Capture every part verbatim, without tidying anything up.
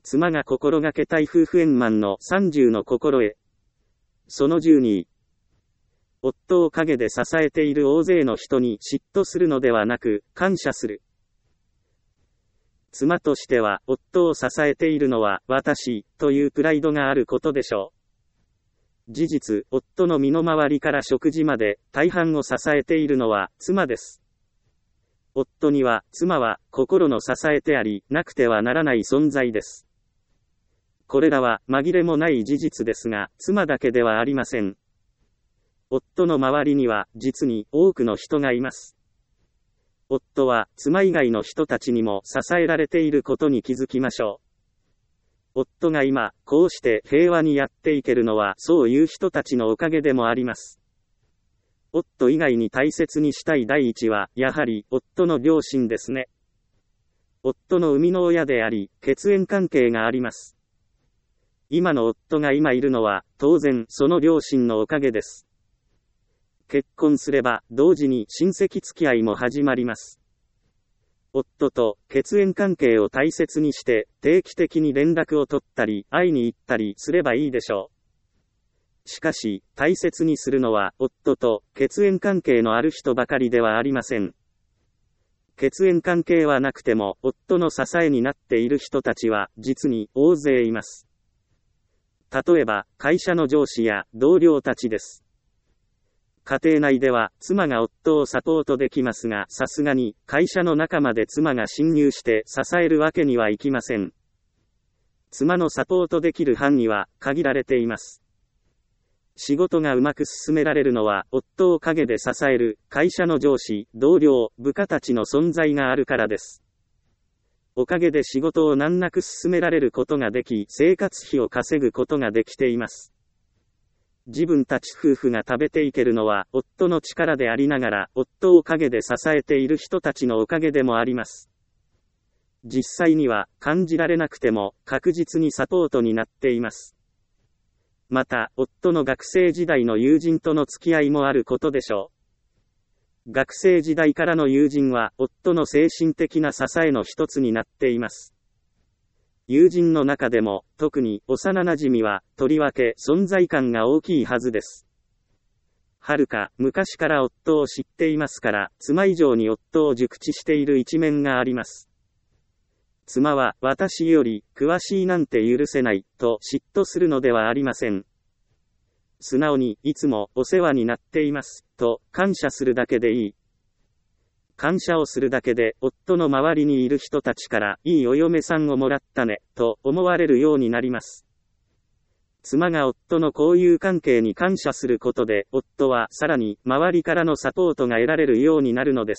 妻が心がけたい夫婦円満のさんじゅうの心得。そのじゅうに。夫を陰で支えている大勢の人に嫉妬するのではなく、感謝する。妻としては、夫を支えているのは、私、というプライドがあることでしょう。事実、夫の身の回りから食事まで、大半を支えているのは、妻です。夫には、妻は、心の支えてあり、なくてはならない存在です。これらは、紛れもない事実ですが、妻だけではありません。夫の周りには、実に、多くの人がいます。夫は、妻以外の人たちにも支えられていることに気づきましょう。夫が今、こうして平和にやっていけるのは、そういう人たちのおかげでもあります。夫以外に大切にしたい第一は、やはり、夫の両親ですね。夫の生みの親であり、血縁関係があります。今の夫が今いるのは、当然、その両親のおかげです。結婚すれば、同時に親戚付き合いも始まります。夫と血縁関係を大切にして、定期的に連絡を取ったり、会いに行ったりすればいいでしょう。しかし、大切にするのは、夫と血縁関係のある人ばかりではありません。血縁関係はなくても、夫の支えになっている人たちは、実に大勢います。例えば、会社の上司や同僚たちです。家庭内では、妻が夫をサポートできますが、さすがに、会社の中まで妻が侵入して支えるわけにはいきません。妻のサポートできる範囲は、限られています。仕事がうまく進められるのは、夫を陰で支える、会社の上司、同僚、部下たちの存在があるからです。おかげで仕事を難なく進められることができ、生活費を稼ぐことができています。自分たち夫婦が食べていけるのは、夫の力でありながら、夫を陰で支えている人たちのおかげでもあります。実際には、感じられなくても、確実にサポートになっています。また、夫の学生時代の友人との付き合いもあることでしょう。学生時代からの友人は、夫の精神的な支えの一つになっています。友人の中でも、特に幼馴染は、とりわけ存在感が大きいはずです。はるか昔から夫を知っていますから、妻以上に夫を熟知している一面があります。妻は、私より詳しいなんて許せない、と嫉妬するのではありません。素直に、いつもお世話になっています、と感謝するだけでいい。感謝をするだけで、夫の周りにいる人たちから、いいお嫁さんをもらったね、と思われるようになります。妻が夫の交友関係に感謝することで、夫はさらに周りからのサポートが得られるようになるのです。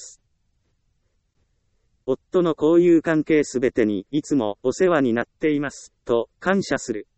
夫の交友関係すべてにいつもお世話になっています、と感謝する。